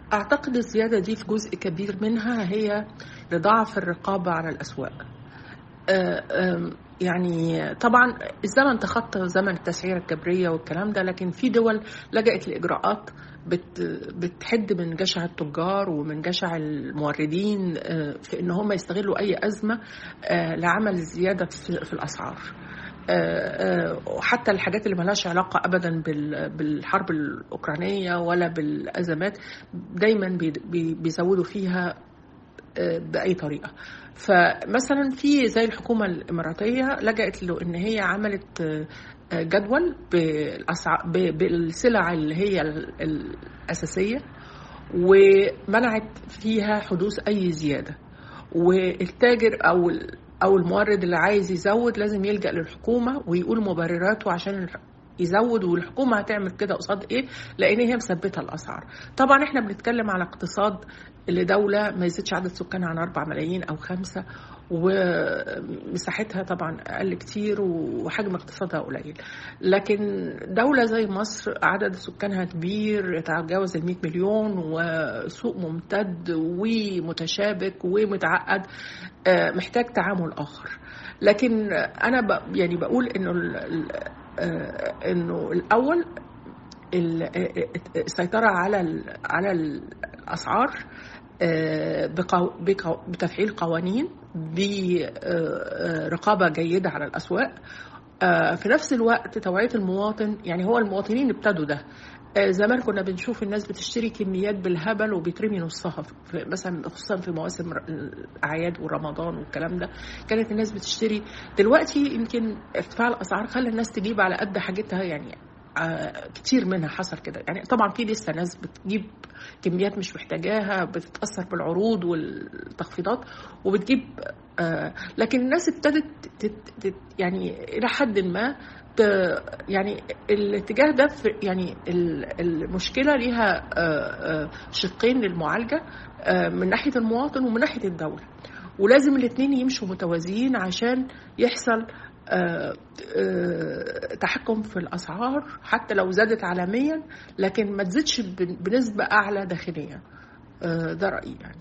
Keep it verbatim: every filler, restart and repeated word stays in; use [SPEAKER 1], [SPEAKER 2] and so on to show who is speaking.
[SPEAKER 1] أعتقد الزيادة دي في جزء كبير منها هي لضعف الرقابة على الأسواق. آه، آم، يعني طبعا الزمن تخطى زمن التسعيرة الجبرية والكلام ده، لكن في دول لجأت لإجراءات بت بتحد من جشع التجار ومن جشع الموردين آه، في إن هم يستغلوا أي أزمة آه، لعمل زيادة في في الأسعار. آه، آه، وحتى الحاجات اللي ملهاش علاقة أبدا بال- بالحرب الأوكرانية ولا بالأزمات دايما بي- بي- بيزودوا فيها آه، بأي طريقة. فمثلا في زي الحكومة الإماراتية لجأت له إن هي عملت آه، آه، جدول بالأسع- ب- بالسلع اللي هي ال- الأساسية، ومنعت فيها حدوث أي زيادة. والتاجر أو ال- أو المورد اللي عايز يزود لازم يلجأ للحكومة ويقول مبرراته عشان الح- يزود، والحكومة هتعمل كده قصاد ايه؟ لان هي مثبته الاسعار. طبعا احنا بنتكلم على اقتصاد لدولة ما يزيدش عدد سكانها عن أربع ملايين أو خمسة، ومساحتها طبعا أقل كتير وحجم اقتصادها قليل. لكن دولة زي مصر عدد سكانها كبير يتجاوز المئة مليون، وسوق ممتد ومتشابك ومتعقد آه، محتاج تعامل آخر. لكن أنا ب- يعني بقول إنه ال- ال- آه، إنه الأول ال- السيطرة على ال- على الأسعار آه، بقو- بقو- بتفعيل قوانين برقابة جيدة على الأسواق. آه، في نفس الوقت توعية المواطن، يعني هو المواطنين ابتدوا ده. آه، زمان كنا بنشوف الناس بتشتري كميات بالهبل وبيترمي نصها في مثلا، خصوصا في مواسم ر- الأعياد ورمضان والكلام ده كانت الناس بتشتري. دلوقتي يمكن ارتفاع الأسعار خلى الناس تجيب على قد حاجتها، يعني آه، كتير منها حصل كده. يعني طبعا في لسه ناس بتجيب كميات مش محتاجاها، بتتأثر بالعروض والتخفيضات وبتجيب آه، لكن الناس ابتدت تت- تت- يعني إلى حد ما ت- يعني الاتجاه ده في، يعني ال- المشكلة ليها آه، آه، شقين للمعالجة، آه، من ناحية المواطن ومن ناحية الدولة، ولازم الاثنين يمشوا متوازيين عشان يحصل آه، آه، تحكم في الأسعار حتى لو زادت عالميا، لكن ما تزيدش بن- بنسبة أعلى داخليا. آه، ده رأيي يعني.